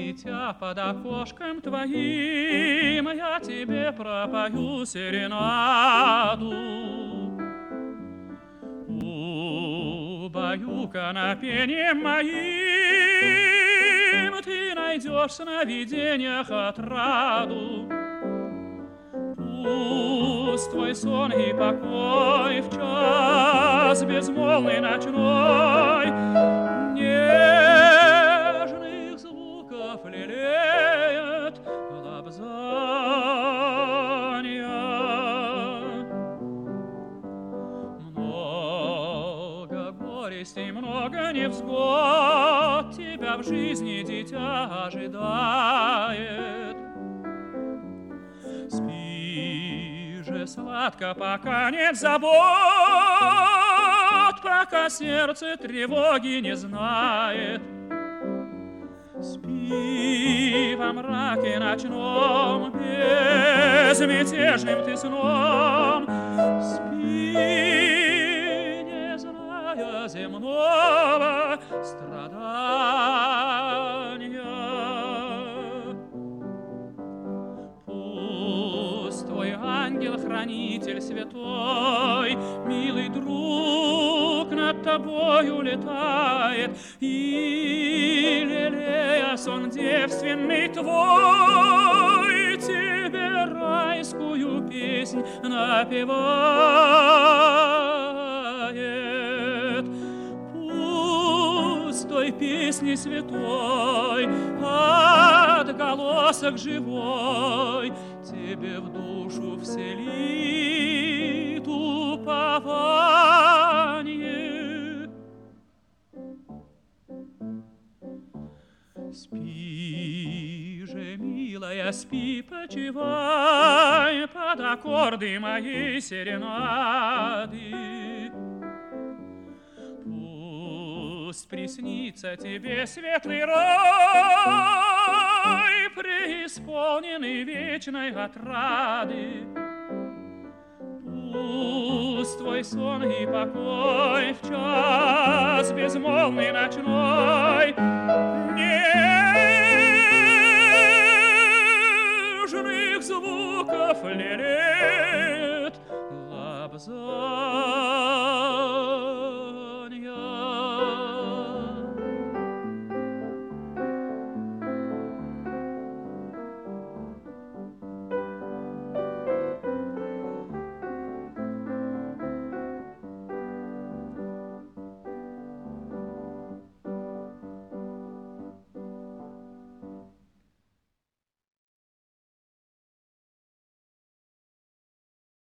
дитя, под окошком твоим я тебе пропою серенаду. Убаюкана пением моим ты найдешь в сновидениях отраду. Пусть твой сон и покой в час безмолвный ночной нежных звуков лелеет лобзанья. Много горестей, много невзгод тебя в жизни, дитя, ожидает. Спи же сладко, пока нет забот, пока сердце тревоги не знает. Спи во мраке ночном, безмятежным ты сном. Спи, не зная земного страдания. Ангел-хранитель святой, милый друг, над тобою летает, и, лелея сон девственный твой, тебе райскую песнь напевает. Пусть той песни святой отголосок живой тебе в душу вселит упование. Спи же, милая, спи, почивай под аккорды моей серенады. Пусть приснится тебе светлый рай, преисполненный вечной отрады. Пусть твой сон и покой в час безмолвный ночной нежных звуков лелеет лобзанья.